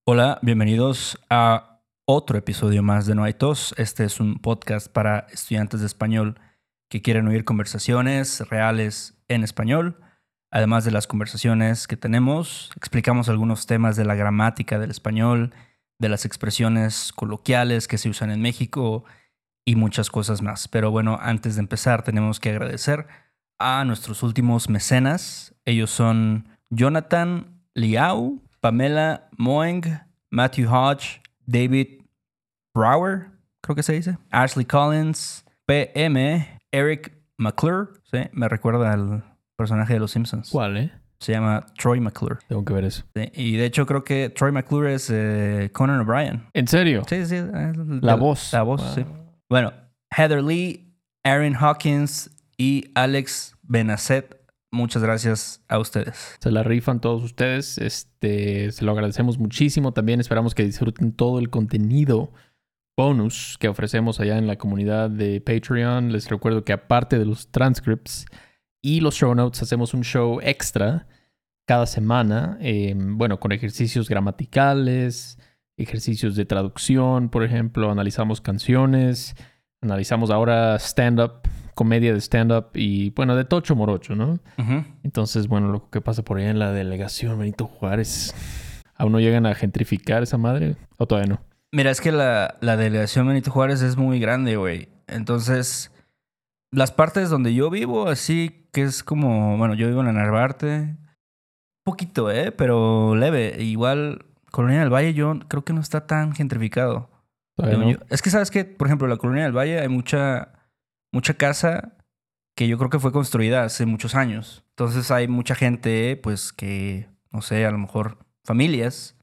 Hola, bienvenidos a otro episodio más de No hay tos. Este es un podcast para estudiantes de español que quieren oír conversaciones reales en español. Además de las conversaciones que tenemos, explicamos algunos temas de la gramática del español, de las expresiones coloquiales que se usan en México y muchas cosas más. Pero bueno, antes de empezar tenemos que agradecer a nuestros últimos mecenas. Ellos son Jonathan Liao, Pamela Moeng, Matthew Hodge, David Brower, creo que se dice, Ashley Collins, PM, Eric McClure, ¿sí? Me recuerda al personaje de Los Simpsons. ¿Cuál, Se llama Troy McClure. Tengo que ver eso. Sí, y de hecho creo que Troy McClure es Conan O'Brien. ¿En serio? Sí. La voz. La voz, sí. Bueno, Heather Lee, Aaron Hawkins y Alex Benacet. Muchas gracias a ustedes. Se la rifan todos ustedes. Se lo agradecemos muchísimo. También esperamos que disfruten todo el contenido bonus que ofrecemos allá en la comunidad de Patreon. Les recuerdo que aparte de los transcripts y los show notes, hacemos un show extra cada semana. Con ejercicios gramaticales, ejercicios de traducción, por ejemplo. Analizamos canciones. Analizamos ahora stand-up, comedia de stand-up y, de tocho morocho, ¿no? Uh-huh. Entonces, lo que pasa por ahí en la delegación Benito Juárez, ¿aún no llegan a gentrificar esa madre? ¿O todavía no? Mira, es que la delegación Benito Juárez es muy grande, güey. Entonces, las partes donde yo vivo, así que es como, yo vivo en la Narvarte. Poquito, pero leve. Igual, Colonia del Valle yo creo que no está tan gentrificado. ¿Todavía no? Es que sabes que, por ejemplo, en la Colonia del Valle hay mucha casa que yo creo que fue construida hace muchos años. Entonces hay mucha gente, pues, que, no sé, a lo mejor familias.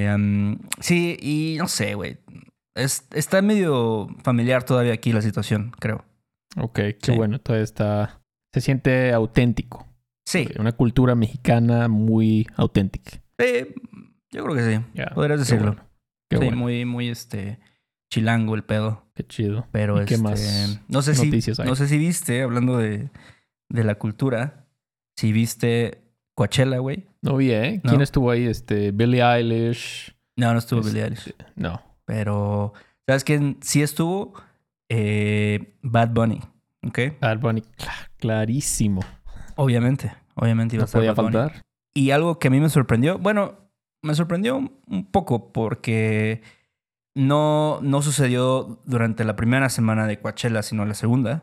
Sí, y no sé, güey. Está medio familiar todavía aquí la situación, creo. Ok, qué Sí. bueno. Todavía está... Se siente auténtico. Sí. Una cultura mexicana muy auténtica. Yo creo que sí. Yeah, Podrías decirlo. Qué Sí, bueno. muy chilango el pedo. Qué chido. Pero ¿Y qué más no sé noticias hay? no sé si viste, hablando de la cultura, si viste Coachella, güey. No vi, ¿eh? ¿No? ¿Quién estuvo ahí? Billie Eilish. No estuvo Billie Eilish. No. Pero, ¿sabes quién sí estuvo? Bad Bunny, ¿ok? Bad Bunny, clarísimo. Obviamente iba a No estar podía Bad Bunny. faltar. Y algo que a mí me sorprendió, me sorprendió un poco porque no sucedió durante la primera semana de Coachella, sino la segunda,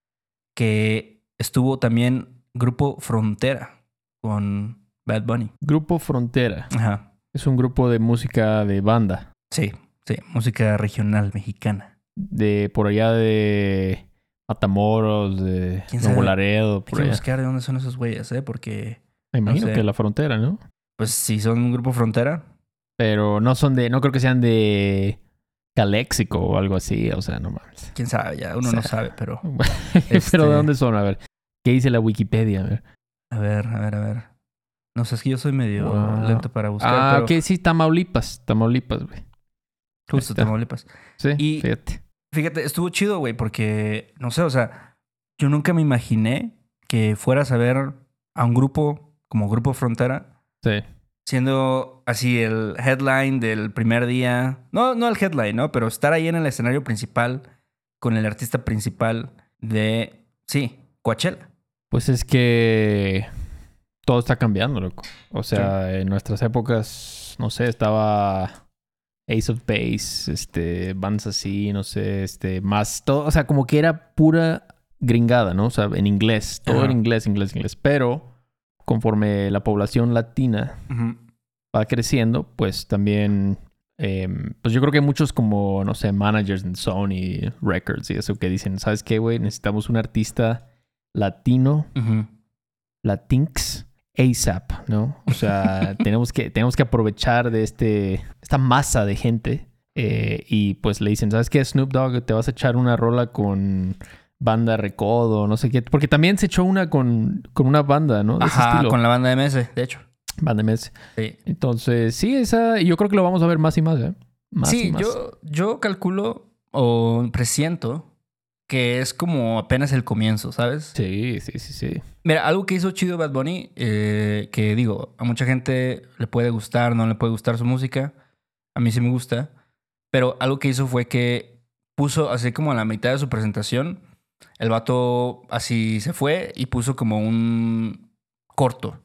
que estuvo también Grupo Frontera con Bad Bunny. Grupo Frontera. Ajá. Es un grupo de música de banda. Sí, música regional mexicana. De por allá de Matamoros, de ¿Quién sabe? Nuevo Laredo, Hay por que allá. buscar de dónde son esos güeyes, porque Me imagino sé. que la frontera, ¿no? pues si son un Grupo Frontera, Pero no creo que sean de Caléxico o algo así. O sea, no mames. quién sabe, ya uno no sabe, pero Pero ¿de dónde son? A ver. ¿Qué dice la Wikipedia? A ver. a ver. No sé, es que yo soy medio Wow. lento para buscar, pero ok, sí, Tamaulipas, güey. justo está. Tamaulipas. Sí, Y fíjate, estuvo chido, güey, porque, no sé, o sea, yo nunca me imaginé que fueras a ver a un grupo como Grupo Frontera Sí. siendo así el headline del primer día. No el headline, ¿no? Pero estar ahí en el escenario principal con el artista principal de, Coachella. Pues es que todo está cambiando, loco. O sea, en nuestras épocas, no sé, estaba Ace of Base, bands así, no sé, más todo, o sea, como que era pura gringada, ¿no? O sea, en inglés, todo en inglés. Pero conforme la población latina va creciendo, pues también, pues yo creo que muchos como, no sé, managers en Sony Records y eso que dicen, ¿sabes qué, güey? Necesitamos un artista latino, latinx, ASAP, ¿no? O sea, tenemos que aprovechar de esta masa de gente y pues le dicen, ¿sabes qué, Snoop Dogg? Te vas a echar una rola con Banda Recodo, no sé qué. Porque también se echó una con una banda, ¿no? De ese estilo. Con la banda MS, de hecho. Banda MS. Sí. Entonces, sí, yo creo que lo vamos a ver más y más, ¿eh? Más y más. Yo calculo o presiento que es como apenas el comienzo, ¿sabes? Sí. Mira, algo que hizo chido Bad Bunny, que digo, a mucha gente le puede gustar, no le puede gustar su música, A mí sí me gusta. Pero algo que hizo fue que puso, así como a la mitad de su presentación, el vato así se fue y puso como un corto.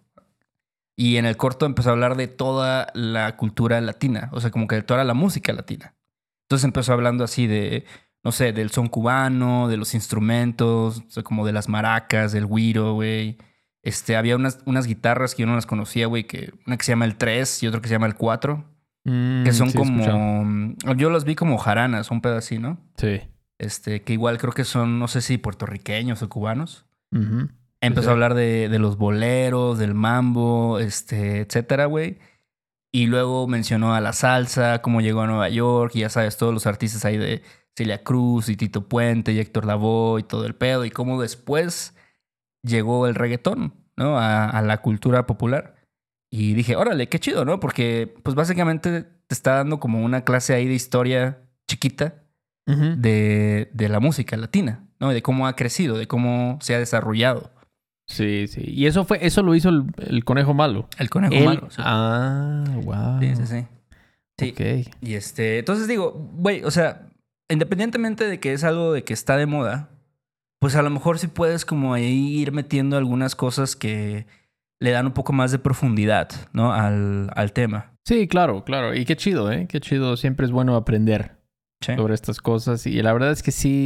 Y en el corto empezó a hablar de toda la cultura latina, o sea, como que de toda la música latina. Entonces empezó hablando así de, no sé, del son cubano, de los instrumentos, o sea, como de las maracas, del güiro, güey. Había unas guitarras que yo no las conocía, güey, que una que se llama el 3 y otra que se llama el 4, que son Sí, he escuchado. como, yo las vi como jaranas, un pedo así, ¿no? Sí. Que igual creo que son, no sé si puertorriqueños o cubanos. Ujú. Empezó Sí. a hablar de los boleros, del mambo, etcétera, güey. Y luego mencionó a la salsa, cómo llegó a Nueva York, y ya sabes, todos los artistas ahí de Celia Cruz y Tito Puente y Héctor Lavoe y todo el pedo, y cómo después llegó el reggaetón, ¿no? A la cultura popular. Y dije, órale, qué chido, ¿no? Porque, pues básicamente te está dando como una clase ahí de historia chiquita Ujú. de la música latina, ¿no? De cómo ha crecido, de cómo se ha desarrollado. Sí. Y eso lo hizo el conejo malo. El conejo Él. malo. Sí. Ah, wow. Sí. Sí. Ok. Y entonces digo, güey, o sea, independientemente de que es algo de que está de moda, pues a lo mejor sí puedes como ahí ir metiendo algunas cosas que le dan un poco más de profundidad, ¿no? Al tema. Sí, claro. Y qué chido, ¿eh? Qué chido. Siempre es bueno aprender Sí. sobre estas cosas. Y la verdad es que sí,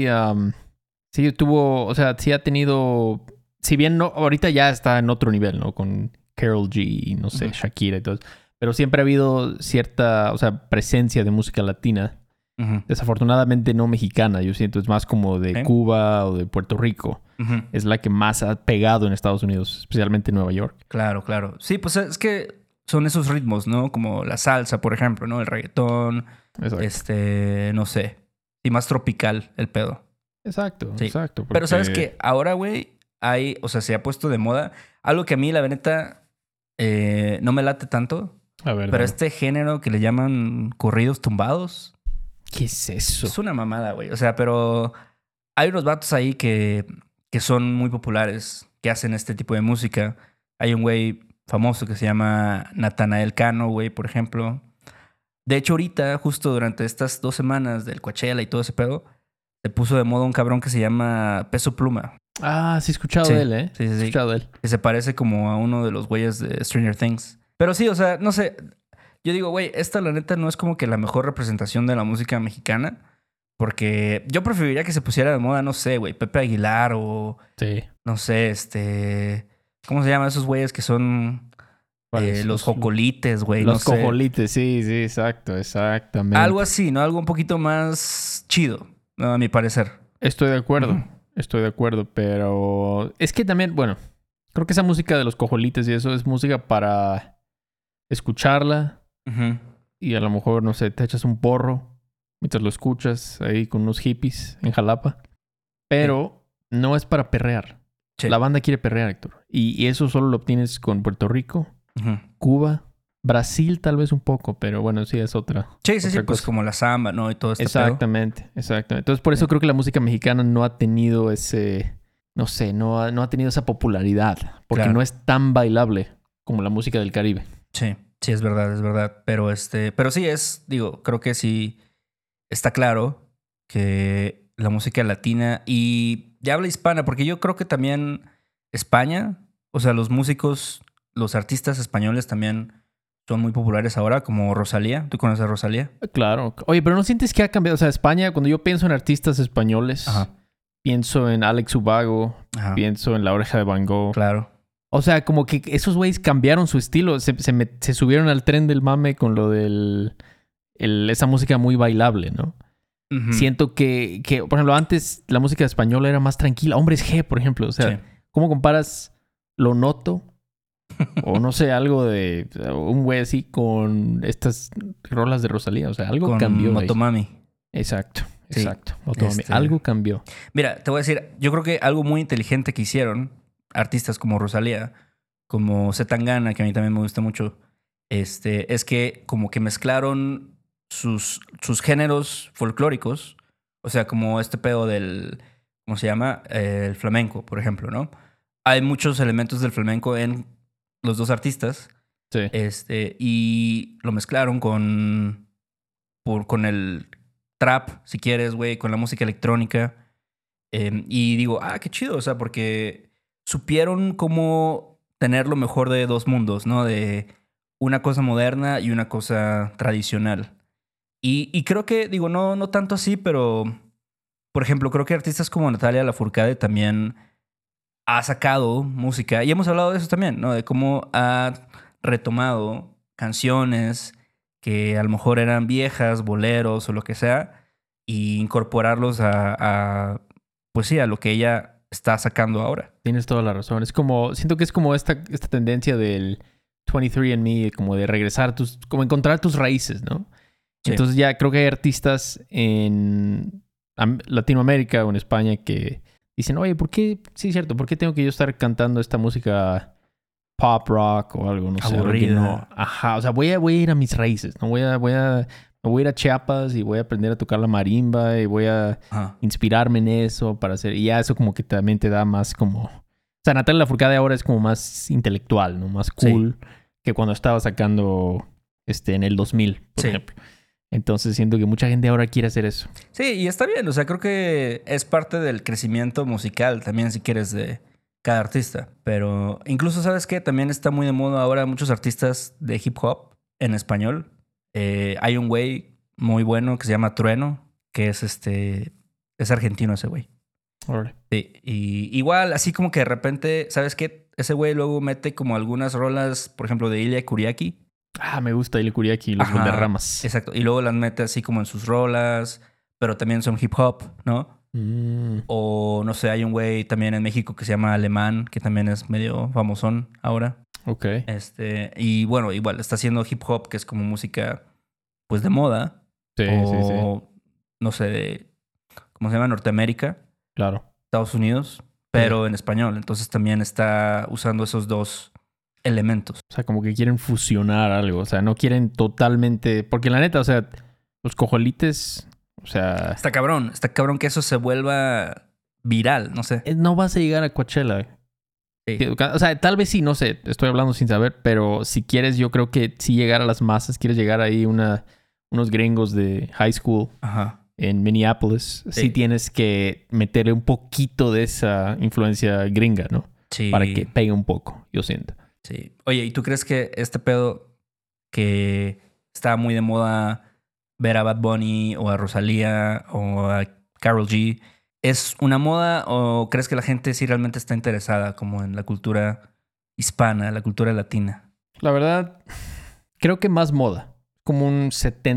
sí tuvo, o sea, sí ha tenido, si bien no, ahorita ya está en otro nivel, ¿no? Con Karol G y no sé, Ujú. Shakira y todo eso. Pero siempre ha habido cierta, o sea, presencia de música latina. Ujú. Desafortunadamente no mexicana, yo siento, es más como de Sí. Cuba o de Puerto Rico. Ujú. Es la que más ha pegado en Estados Unidos, especialmente en Nueva York. Claro, claro. Sí, pues es que son esos ritmos, ¿no? Como la salsa, por ejemplo, ¿no? El reggaetón, Exacto. no sé. Y más tropical el pedo. Exacto. Sí. Porque... Pero sabes que ahora, güey, o sea, se ha puesto de moda algo que a mí, la neta, no me late tanto. A ver, Pero dale. este género que le llaman corridos tumbados ¿Qué es eso? es una mamada, güey. O sea, pero hay unos vatos ahí que son muy populares, que hacen este tipo de música. Hay un güey famoso que se llama Natanael Cano, güey, por ejemplo. De hecho, ahorita, justo durante estas 2 semanas del Coachella y todo ese pedo, se puso de moda un cabrón que se llama Peso Pluma. Ah, sí he escuchado Sí, de él, ¿eh? sí, He sí, sí. escuchado de él. Que se parece como a uno de los güeyes de Stranger Things. Pero sí, o sea, no sé. Yo digo, güey, esta la neta no es como que la mejor representación de la música mexicana. Porque yo preferiría que se pusiera de moda, no sé, güey, Pepe Aguilar o, Sí. no sé, ¿cómo se llaman esos güeyes que son ¿Cuáles? los jocolites, güey? No Los sé. cojolites, sí, exactamente. Algo así, ¿no? Algo un poquito más chido, ¿no? A mi parecer. Estoy de acuerdo, Ujú. pero es que también, bueno, creo que esa música de los cojolites y eso es música para escucharla Ujú. y a lo mejor, no sé, te echas un porro mientras lo escuchas ahí con unos hippies en Jalapa, pero no es para perrear. Sí. La banda quiere perrear, Héctor, y eso solo lo obtienes con Puerto Rico, Ujú. Cuba, Brasil tal vez un poco, pero bueno, sí es otra. Sí, sí, sí, otra pues cosa. como la samba, ¿no? Y todo este pedo. Exactamente. Entonces, por eso Sí. creo que la música mexicana no ha tenido ese, no sé, no ha tenido esa popularidad, porque Claro. no es tan bailable como la música del Caribe. Sí, sí, es verdad, es verdad. Pero sí digo, creo que sí está claro que la música latina y de habla hispana, porque yo creo que también España, o sea, los músicos, los artistas españoles también son muy populares ahora, como Rosalía. ¿Tú conoces a Rosalía? Claro. Oye, pero ¿no sientes que ha cambiado? O sea, España, cuando yo pienso en artistas españoles, Ajá, pienso en Alex Ubago, ajá, pienso en La Oreja de Van Gogh. claro. O sea, como que esos güeyes cambiaron su estilo, se subieron al tren del mame con lo del esa música muy bailable, ¿no? Ujú. Siento que, por ejemplo, antes la música española era más tranquila. Hombres G, por ejemplo. O sea, Sí. ¿cómo comparas Lo Noto? O no sé, algo de un güey así con estas rolas de Rosalía. O sea, algo Con cambió ahí. Motomami. Exacto. Sí. Motomami. Algo cambió. Mira, te voy a decir, yo creo que algo muy inteligente que hicieron artistas como Rosalía, como C. Tangana, que a mí también me gusta mucho, es que como que mezclaron sus géneros folclóricos, o sea, como este pedo del, ¿cómo se llama? El flamenco, por ejemplo, ¿no? Hay muchos elementos del flamenco en los dos artistas, Sí. y lo mezclaron con con el trap, si quieres, güey, con la música electrónica. Y digo, qué chido, o sea, porque supieron cómo tener lo mejor de dos mundos, ¿no? De una cosa moderna y una cosa tradicional. Y creo que, digo, no tanto así, pero, por ejemplo, creo que artistas como Natalia Lafourcade también ha sacado música, y hemos hablado de eso también, ¿no? De cómo ha retomado canciones que a lo mejor eran viejas, boleros o lo que sea, y incorporarlos pues sí, a lo que ella está sacando ahora. Tienes toda la razón. Es como, siento que es como esta tendencia del 23andMe, como de regresar como encontrar tus raíces, ¿no? Sí. Entonces ya creo que hay artistas en Latinoamérica o en España que dicen, oye, ¿por qué? Sí, cierto, ¿por qué tengo que yo estar cantando esta música pop rock o algo? No sé, algo que no. Ajá, o sea, voy a ir a mis raíces, ¿no? Me voy a ir a Chiapas y voy a aprender a tocar la marimba y voy a inspirarme en eso para hacer... Y ya eso como que también te da más como... O sea, Natalia Lafourcade ahora es como más intelectual, ¿no? Más cool que cuando estaba sacando en el 2000, por ejemplo. Entonces siento que mucha gente ahora quiere hacer eso. Sí, y está bien. O sea, creo que es parte del crecimiento musical también, si quieres, de cada artista. Pero incluso, ¿sabes qué? También está muy de moda ahora muchos artistas de hip hop en español. Hay un güey muy bueno que se llama Trueno, que es argentino ese güey. Órale. Sí, y igual, así como que de repente, ¿sabes qué? Ese güey luego mete como algunas rolas, por ejemplo, de Ilia Kuriaki. Me gusta Ilia Kuriaki y los Valderramas. Exacto. Y luego las mete así como en sus rolas, pero también son hip hop, ¿no? O no sé, hay un güey también en México que se llama Alemán, que también es medio famosón ahora. Ok. Y bueno, igual está haciendo hip hop, que es como música, pues, de moda. Sí. No sé, ¿cómo se llama? Norteamérica. Claro. Estados Unidos, pero en español. Entonces también está usando esos dos elementos. O sea, como que quieren fusionar algo. O sea, no quieren totalmente... Porque la neta, o sea, los cojolites... O sea... Está cabrón que eso se vuelva viral, no sé. No vas a llegar a Coachella. Sí. O sea, tal vez sí, no sé. Estoy hablando sin saber, pero si quieres, yo creo que si llegar a las masas, quieres llegar ahí unos gringos de high school en Minneapolis, sí tienes que meterle un poquito de esa influencia gringa, ¿no? Sí. Para que pegue un poco, yo siento. Sí. Oye, ¿y tú crees que este pedo que está muy de moda ver a Bad Bunny o a Rosalía o a Karol G es una moda o crees que la gente sí realmente está interesada como en la cultura hispana, la cultura latina? La verdad, creo que más moda. Como un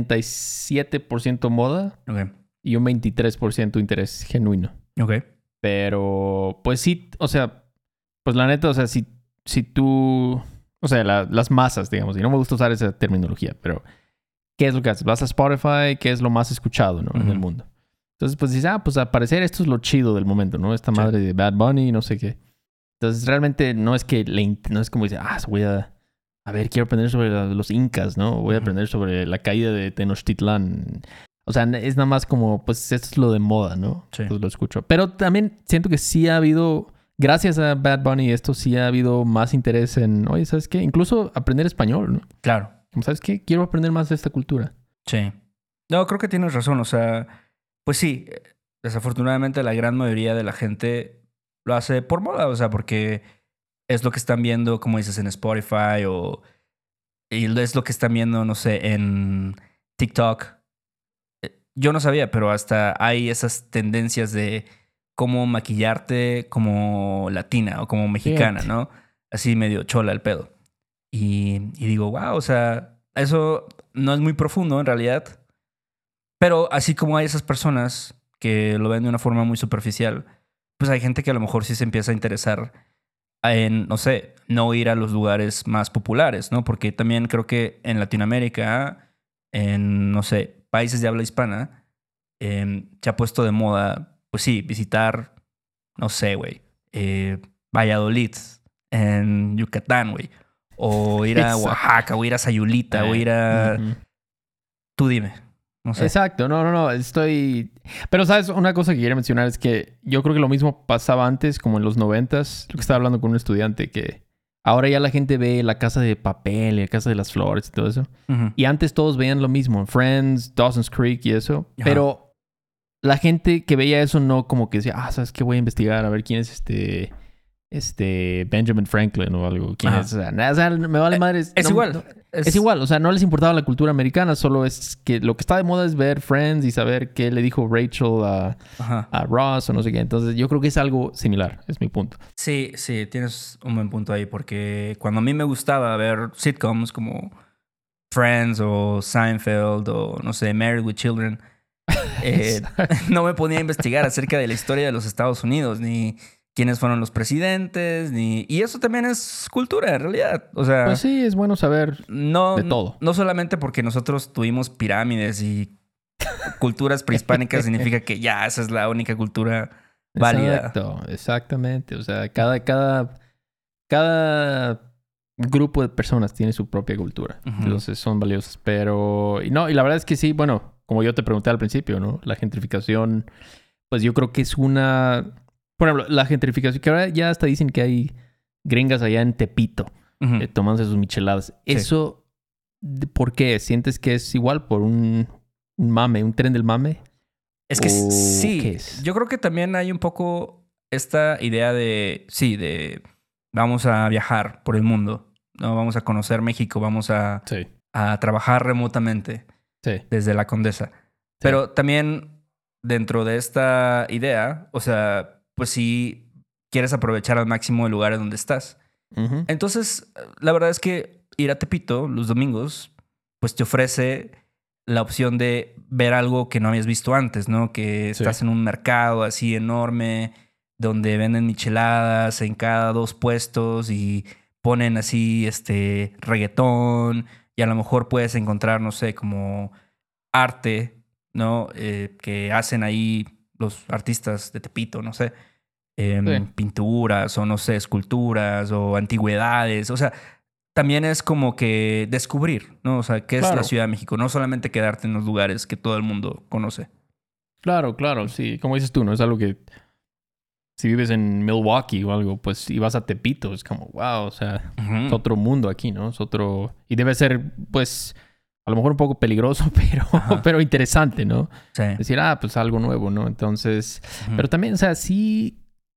77% moda y un 23% interés genuino. Ok. Pero, pues sí, o sea, pues la neta, o sea, si tú... O sea, las masas, digamos. Y no me gusta usar esa terminología, pero... ¿Qué es lo que haces? Vas a Spotify, ¿qué es lo más escuchado, ¿no? En el mundo. Entonces, pues dices, pues al parecer esto es lo chido del momento, ¿no? Esta madre de Bad Bunny, no sé qué. Entonces, realmente no es que... No es como dice, voy a ver, quiero aprender sobre los incas, ¿no? Voy a aprender sobre la caída de Tenochtitlán. O sea, es nada más como, pues esto es lo de moda, ¿no? Sí. Pues lo escucho. Pero también siento que sí ha habido... Gracias a Bad Bunny, esto sí ha habido más interés en, oye, ¿sabes qué? Incluso aprender español, ¿no? Claro. ¿Sabes qué? Quiero aprender más de esta cultura. Sí. No, creo que tienes razón. O sea, pues sí, desafortunadamente la gran mayoría de la gente lo hace por moda. O sea, porque es lo que están viendo, como dices, en Spotify y es lo que están viendo, no sé, en TikTok. Yo no sabía, pero hasta hay esas tendencias de cómo maquillarte como latina o como mexicana, ¿no? Así medio chola el pedo. Y digo, wow, o sea, eso no es muy profundo en realidad. Pero así como hay esas personas que lo ven de una forma muy superficial, pues hay gente que a lo mejor sí se empieza a interesar en, no sé, no ir a los lugares más populares, ¿no? Porque también creo que en Latinoamérica, en, no sé, países de habla hispana, se ha puesto de moda, pues sí, visitar, no sé, güey, Valladolid, en Yucatán, güey. O ir a Oaxaca, o ir a Sayulita, o ir a... Tú dime. No sé. Exacto. No. Estoy... Pero, ¿sabes? Una cosa que quería mencionar es que yo creo que lo mismo pasaba antes, como en los 90s. Lo que estaba hablando con un estudiante que Ahora ya la gente ve La Casa de Papel y La Casa de las Flores y todo eso. Ujú. Y antes todos veían lo mismo. Friends, Dawson's Creek y eso. Ajá. Pero la gente que veía eso no como que decía, ¿sabes qué? Voy a investigar a ver quién es Benjamin Franklin o algo. ¿Quién Ajá. es? O sea, me vale madre. Es igual. Es igual. O sea, no les importaba la cultura americana. Solo es que lo que está de moda es ver Friends y saber qué le dijo Rachel Ajá. a Ross o no sé qué. Entonces, yo creo que es algo similar. Es mi punto. Sí, tienes un buen punto ahí, porque cuando a mí me gustaba ver sitcoms como Friends o Seinfeld o, no sé, Married with Children, no me ponía a investigar acerca de la historia de los Estados Unidos, ni quiénes fueron los presidentes, ni... Y eso también es cultura, en realidad. O sea, Pues sí, es bueno saber no, de todo. no solamente porque nosotros tuvimos pirámides y culturas prehispánicas significa que ya esa es la única cultura válida. Exacto, exactamente. O sea, cada grupo de personas tiene su propia cultura. Ujú. Entonces son valiosas. Pero, y la verdad es que sí, bueno, como yo te pregunté al principio, ¿no? La gentrificación, pues yo creo que es una... Por ejemplo, la gentrificación, que ahora ya hasta dicen que hay gringas allá en Tepito Ujú. tomándose sus micheladas. Eso, ¿por qué? ¿Sientes que es igual por un mame, un tren del mame? Es que ¿O sí, qué es? yo creo que también hay un poco esta idea de, sí, de vamos a viajar por el mundo, ¿no? Vamos a conocer México, vamos a Sí, trabajar remotamente sí. desde la Condesa. Pero también dentro de esta idea, o sea, pues sí quieres aprovechar al máximo el lugar en donde estás. Ujú. Entonces, la verdad es que ir a Tepito los domingos, pues te ofrece la opción de ver algo que no habías visto antes, ¿no? Que Sí. estás en un mercado así enorme, donde venden micheladas en cada 2 puestos y ponen así, reggaetón, y a lo mejor puedes encontrar, no sé, como arte, ¿no? Que hacen ahí los artistas de Tepito, no sé. Sí. Pinturas o, no sé, esculturas o antigüedades. O sea, también es como que descubrir, ¿no? O sea, qué es la Claro. Ciudad de México. No solamente quedarte en los lugares que todo el mundo conoce. Claro, sí. Como dices tú, ¿no? Es algo que si vives en Milwaukee o algo, pues y vas a Tepito, es como, wow, o sea, es otro mundo aquí, ¿no? Es otro... Y debe ser, pues, a lo mejor un poco peligroso, Ajá. pero interesante, ¿no? Sí. Decir, pues algo nuevo, ¿no? Entonces... Ujú. Pero también, o sea, sí...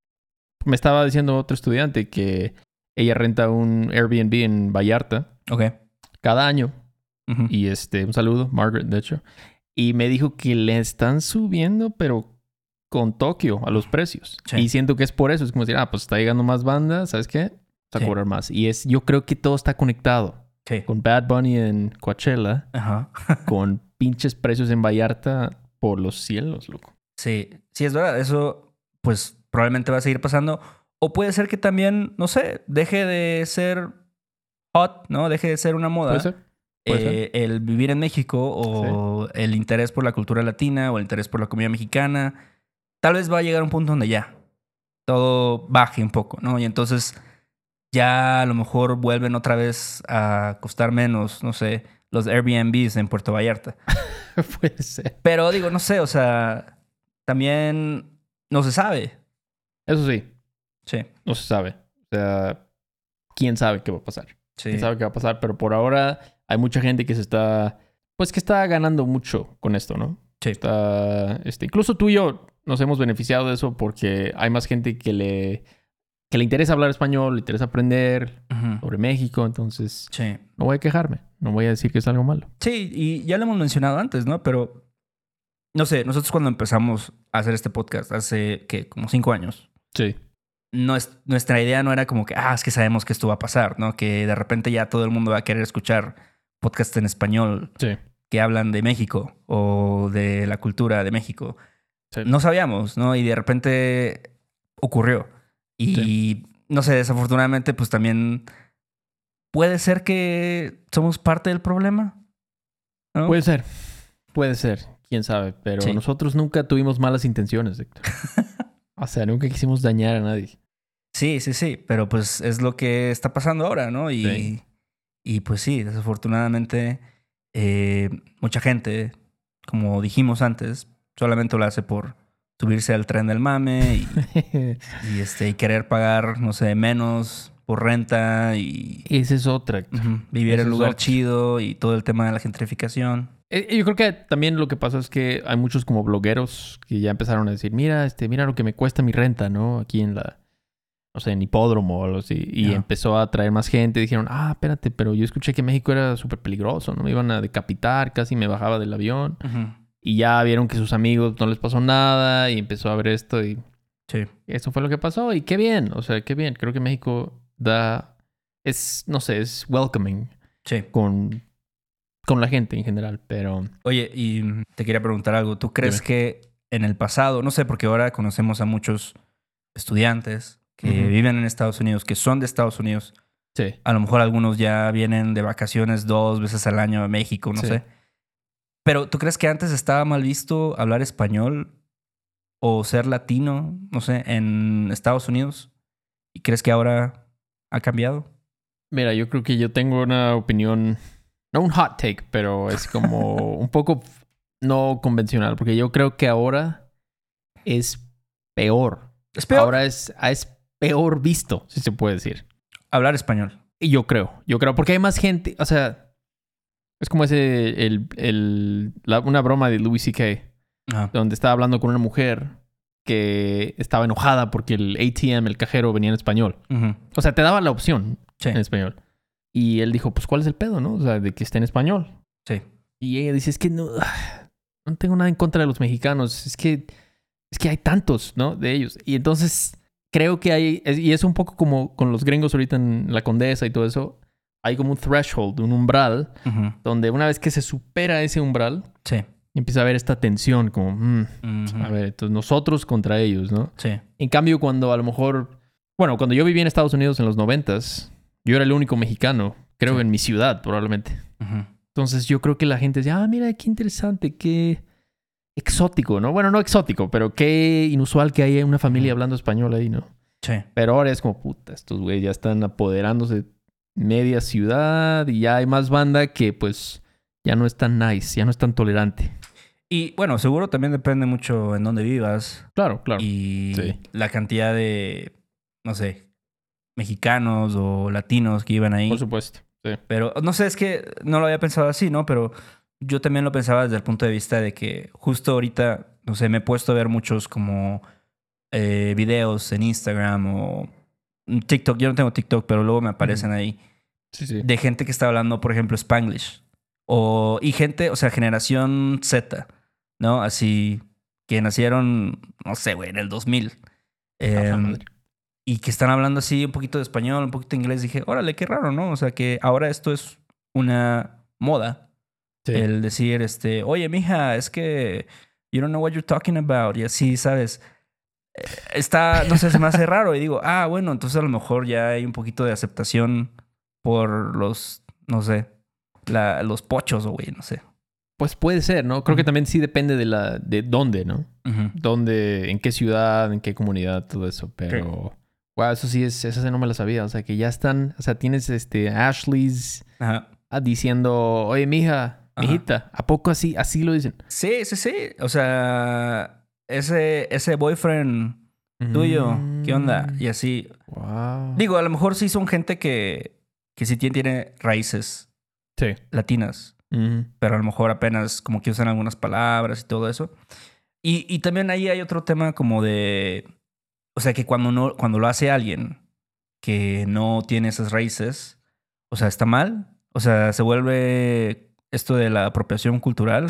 Me estaba diciendo otro estudiante que ella renta un Airbnb en Vallarta Ok. cada año. Ujú. Y un saludo, Margaret, de hecho. Y me dijo que le están subiendo, pero con Tokio a los precios. Sí. Y siento que es por eso. Es como decir, pues está llegando más bandas, ¿sabes qué? Vamos a Sí. cobrar más. Y yo creo que todo está conectado. Sí. Con Bad Bunny en Coachella, Ajá. con pinches precios en Vallarta por los cielos, loco. Sí, sí, es verdad. Eso, pues, probablemente va a seguir pasando. O puede ser que también, no sé, deje de ser hot, ¿no? Deje de ser una moda. ¿Puede ser? Puede ser. El vivir en México o el interés por la cultura latina o el interés por la comida mexicana. Tal vez va a llegar a un punto donde ya todo baje un poco, ¿no? Y entonces ya a lo mejor vuelven otra vez a costar menos, no sé, los Airbnbs en Puerto Vallarta. Puede ser. Pero digo, no sé, o sea, también no se sabe. Eso sí, Sí, no se sabe. O sea, quién sabe qué va a pasar. sí. Quién sabe qué va a pasar, pero por ahora hay mucha gente que que está ganando mucho con esto, ¿no? Sí. Incluso tú y yo nos hemos beneficiado de eso porque hay más gente que le interesa hablar español, le interesa aprender Ujú. sobre México, entonces Sí. no voy a quejarme, no voy a decir que es algo malo. Sí, y ya lo hemos mencionado antes, ¿no? Pero, no sé, nosotros cuando empezamos a hacer este podcast hace, ¿qué? Como 5 años. Sí. Nuestra idea no era como que, es que sabemos que esto va a pasar, ¿no? Que de repente ya todo el mundo va a querer escuchar podcasts en español Sí. que hablan de México o de la cultura de México. Sí. No sabíamos, ¿no? Y de repente ocurrió. Y no sé, desafortunadamente, pues también puede ser que somos parte del problema, ¿no? Puede ser, quién sabe, pero Sí. nosotros nunca tuvimos malas intenciones, Héctor. O sea, nunca quisimos dañar a nadie. Sí, pero pues es lo que está pasando ahora, ¿no? Sí. Y pues sí, desafortunadamente mucha gente, como dijimos antes, solamente lo hace por subirse al tren del mame y querer pagar, no sé, menos por renta y Esa es otra. vivir en Esa un es lugar otra. chido y todo el tema de la gentrificación. Yo creo que también lo que pasó es que hay muchos como blogueros que ya empezaron a decir, mira, mira lo que me cuesta mi renta, ¿no? Aquí en no sé, en Hipódromo o algo así. Y Ajá. empezó a traer más gente. Dijeron, espérate, pero yo escuché que México era súper peligroso, ¿no? Me iban a decapitar, casi me bajaba del avión. Y ya vieron que sus amigos no les pasó nada y empezó a ver esto y Sí. eso fue lo que pasó. Y qué bien, o sea, qué bien. Creo que México no sé, es welcoming Sí. con la gente en general, pero... Oye, y te quería preguntar algo. ¿Tú crees Dime. que en el pasado, no sé, porque ahora conocemos a muchos estudiantes que Ujú. viven en Estados Unidos, que son de Estados Unidos? Sí. A lo mejor algunos ya vienen de vacaciones 2 veces al año a México, no Sí. sé. Pero ¿tú crees que antes estaba mal visto hablar español o ser latino, no sé, en Estados Unidos? ¿Y crees que ahora ha cambiado? Mira, yo creo que yo tengo una opinión, no un hot take, pero es como un poco no convencional, porque yo creo que ahora es peor. ¿Es peor? Ahora es peor visto, si se puede decir. Hablar español. Y yo creo, porque hay más gente, o sea, es como una broma de Louis C.K., Ajá. donde estaba hablando con una mujer que estaba enojada porque el ATM, el cajero, venía en español. Ujú. O sea, te daba la opción Sí. en español. Y él dijo, pues, ¿cuál es el pedo, no? O sea, de que esté en español. Sí. Y ella dice, es que no tengo nada en contra de los mexicanos. Es que hay tantos, ¿no? De ellos. Y entonces creo que y es un poco como con los gringos ahorita en la Condesa y todo eso. Hay como un threshold, un umbral, Ujú. donde una vez que se supera ese umbral, Sí. empieza a haber esta tensión, como, Ujú. a ver, entonces nosotros contra ellos, ¿no? Sí. En cambio, cuando a lo mejor, bueno, cuando yo viví en Estados Unidos en los 90s, yo era el único mexicano, creo, Sí. en mi ciudad, probablemente. Ujú. Entonces yo creo que la gente decía, mira, qué interesante, qué exótico, ¿no? Bueno, no exótico, pero qué inusual que haya una familia Ujú. hablando español ahí, ¿no? Sí. Pero ahora es como, puta, estos güeyes ya están apoderándose de media ciudad y ya hay más banda que pues ya no es tan nice, ya no es tan tolerante. Y bueno, seguro también depende mucho en dónde vivas Claro, claro. y Sí. la cantidad de, no sé, mexicanos o latinos que iban ahí. Por supuesto. Sí. Pero no sé, es que no lo había pensado así, ¿no? Pero yo también lo pensaba desde el punto de vista de que justo ahorita, no sé, me he puesto a ver muchos como videos en Instagram o en TikTok. Yo no tengo TikTok, pero luego me aparecen ahí Sí, sí. de gente que está hablando, por ejemplo, Spanglish. Y gente, o sea, generación Z, ¿no? Así que nacieron, no sé, güey, en el 2000. A la Em, madre. y que están hablando así un poquito de español, un poquito de inglés. Dije, órale, qué raro, ¿no? O sea, que ahora esto es una moda. Sí. El decir, oye, mija, es que you don't know what you're talking about. Y así, ¿sabes? Está, no sé, se me hace raro. Y digo, bueno, entonces a lo mejor ya hay un poquito de aceptación por los, no sé, los pochos, güey, no sé. Pues puede ser, ¿no? Creo que Ujú. también sí depende de dónde, ¿no? Ujú. Dónde, en qué ciudad, en qué comunidad, todo eso. Pero, wow, eso sí esa sí no me la sabía. O sea, que ya están, o sea, tienes Ashley's Ajá. diciendo, oye, mija, Ajá. mijita, ¿a poco así lo dicen? Sí, sí, sí. O sea, ese boyfriend tuyo, ¿qué onda? Y así. Wow. Digo, a lo mejor sí son gente que sí tiene raíces Sí. latinas, Ujú. pero a lo mejor apenas como que usan algunas palabras y todo eso. Y también ahí hay otro tema como de, o sea, que cuando lo hace alguien que no tiene esas raíces, o sea, está mal. O sea, se vuelve esto de la apropiación cultural.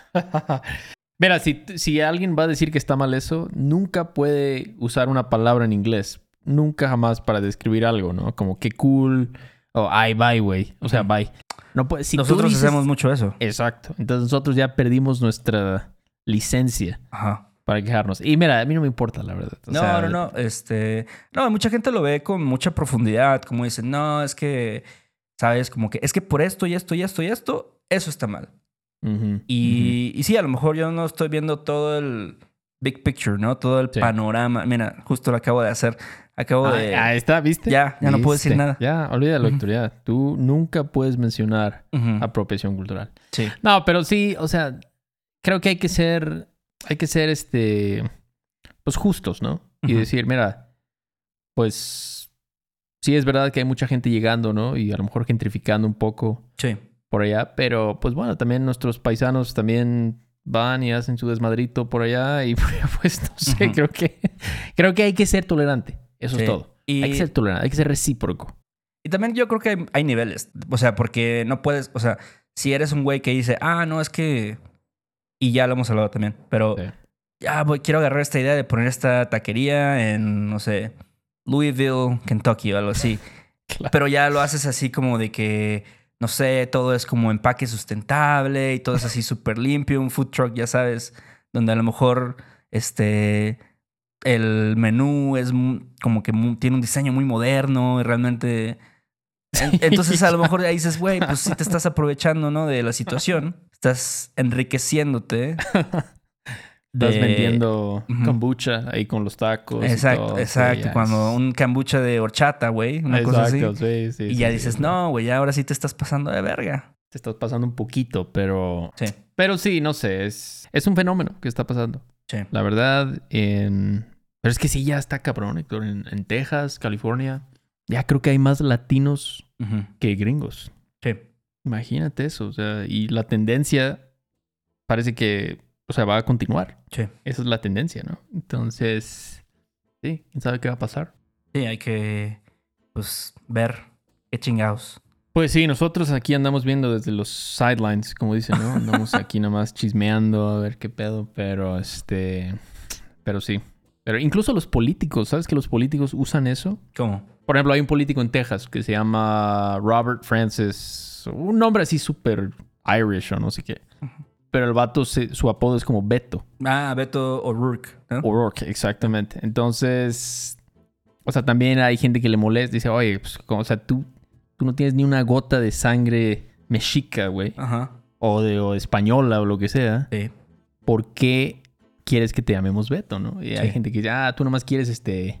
Mira, si alguien va a decir que está mal eso, nunca puede usar una palabra en inglés. Nunca jamás para describir algo, ¿no? Como qué cool. O ay, bye, güey. O sea, Ujú. bye. No puede, si tú Nosotros dices... hacemos mucho eso. Exacto. Entonces nosotros ya perdimos nuestra licencia Ajá. para quejarnos. Y mira, a mí no me importa, la verdad. O sea, No. No, mucha gente lo ve con mucha profundidad. Como dicen, no, es que, ¿sabes? Como que es que por esto y esto y esto y esto, eso está mal. ujú, Y sí, a lo mejor yo no estoy viendo todo el big picture, ¿no? Todo el Sí. panorama. Mira, justo lo acabo de hacer. Acabo ujú. de... Ahí está, ¿viste? Ya no puedo decir ¿Viste? nada. Ya, olvídalo, Ujú. Héctor, ya. Tú nunca puedes mencionar Ujú. apropiación cultural. Sí. No, pero sí, o sea, creo que hay que ser pues justos, ¿no? Y Ujú. decir, mira, pues sí es verdad que hay mucha gente llegando, ¿no? Y a lo mejor gentrificando un poco Sí. por allá. Pero, pues bueno, también nuestros paisanos también van y hacen su desmadrito por allá. Y pues no sé, Ujú. creo que hay que ser tolerante. Eso Sí. es todo. Hay que ser tolerante, hay que ser recíproco. Y también yo creo que hay niveles. O sea, porque no puedes... O sea, si eres un güey que dice, no, es que... Y ya lo hemos hablado también. Pero Sí. quiero agarrar esta idea de poner esta taquería en, no sé, Louisville, Kentucky o algo así. Claro. Pero ya lo haces así como de que, no sé, todo es como empaque sustentable y todo es así súper limpio. Un food truck, ya sabes, donde a lo mejor el menú es como que tiene un diseño muy moderno y realmente... Entonces a lo mejor ahí dices, güey, pues sí te estás aprovechando, ¿no? De la situación. Estás enriqueciéndote Estás de... vendiendo Ujú. kombucha ahí con los tacos. Exacto, y todo. exacto. Sí, ya Cuando un kombucha de horchata, güey, una cosa así. Exacto, sí. Y ya dices, no, güey, ya ahora sí te estás pasando de verga. Te estás pasando un poquito, pero... Sí, Pero sí, no sé. Es un fenómeno que está pasando. sí. La verdad, pero es que sí, ya está cabrón, Héctor. En Texas, California, ya creo que hay más latinos Ujú. que gringos. Sí, Imagínate eso. O sea, y la tendencia parece que, o sea, va a continuar. sí. Esa es la tendencia, ¿no? Entonces, sí, ¿quién sabe qué va a pasar? Sí, hay que, pues, ver qué chingados. Pues sí, nosotros aquí andamos viendo desde los sidelines, como dicen, ¿no? Andamos aquí nomás chismeando a ver qué pedo, pero pero sí. Pero incluso los políticos, ¿sabes que los políticos usan eso? ¿Cómo? Por ejemplo, hay un político en Texas que se llama Robert Francis, un nombre así súper Irish o no sé qué. Pero el vato, su apodo es como Beto. Beto O'Rourke, ¿no? O'Rourke, exactamente. Entonces, o sea, también hay gente que le molesta. Dice, oye, pues, o sea, tú no tienes ni una gota de sangre mexica, güey. Ajá. O española o lo que sea. Sí. ¿Por qué quieres que te llamemos Beto, no? Y hay Sí. gente que dice, tú nomás quieres,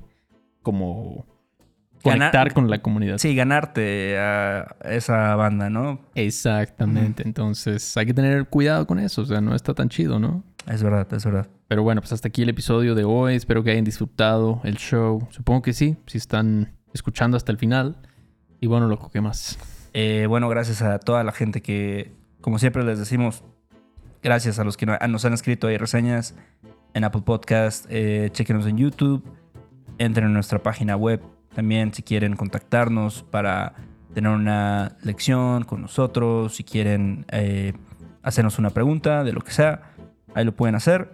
como Ganar- conectar con la comunidad. Sí, ganarte a esa banda, ¿no? Exactamente. Entonces, hay que tener cuidado con eso. O sea, no está tan chido, ¿no? Es verdad, es verdad. Pero bueno, pues hasta aquí el episodio de hoy. Espero que hayan disfrutado el show. Supongo que sí, si están escuchando hasta el final. Y bueno, loco, ¿qué más? Bueno, gracias a toda la gente que, como siempre les decimos, gracias a los que nos han escrito ahí reseñas en Apple Podcast. Chequenos en YouTube. Entren en nuestra página web también si quieren contactarnos para tener una lección con nosotros. Si quieren hacernos una pregunta de lo que sea, ahí lo pueden hacer.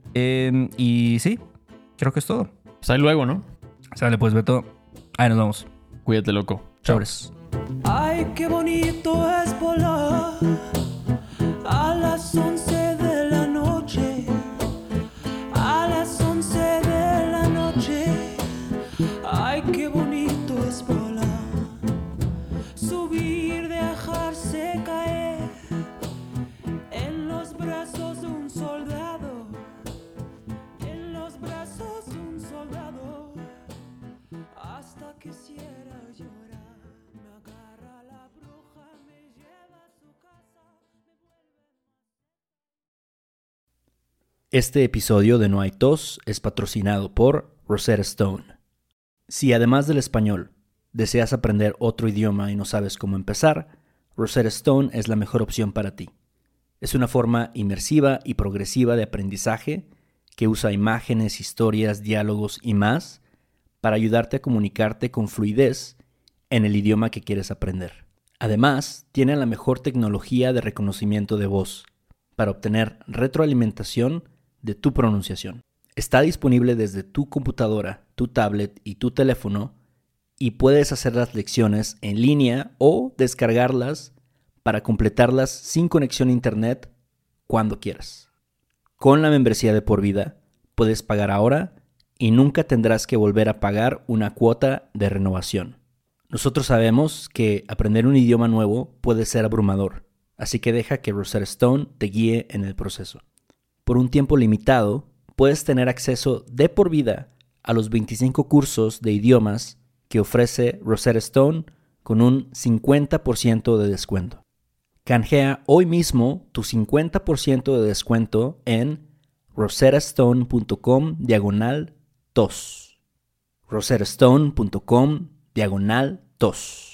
Y sí, creo que es todo. Pues ahí luego, ¿no? Sale pues, Beto. Ahí nos vemos. Cuídate, loco. Chao. Sobres. Ay, qué bonito es volar a las 11 de la noche, a las 11 de la noche. Ay, qué bonito es volar, subir, dejarse caer en los brazos de un soldado, en los brazos de un soldado, hasta que quisiera llorar. Me agarra la bruja, me lleva a su casa, me vuelve... Este episodio de No hay tos es patrocinado por Rosetta Stone. Si además del español deseas aprender otro idioma y no sabes cómo empezar, Rosetta Stone es la mejor opción para ti. Es una forma inmersiva y progresiva de aprendizaje que usa imágenes, historias, diálogos y más para ayudarte a comunicarte con fluidez en el idioma que quieres aprender. Además, tiene la mejor tecnología de reconocimiento de voz para obtener retroalimentación de tu pronunciación. Está disponible desde tu computadora, tu tablet y tu teléfono y puedes hacer las lecciones en línea o descargarlas para completarlas sin conexión a internet cuando quieras. Con la membresía de por vida puedes pagar ahora y nunca tendrás que volver a pagar una cuota de renovación. Nosotros sabemos que aprender un idioma nuevo puede ser abrumador, así que deja que Rosetta Stone te guíe en el proceso. Por un tiempo limitado, puedes tener acceso de por vida a los 25 cursos de idiomas que ofrece Rosetta Stone con un 50% de descuento. Canjea hoy mismo tu 50% de descuento en rosettastone.com/tos. rosettastone.com/tos. diagonal 2.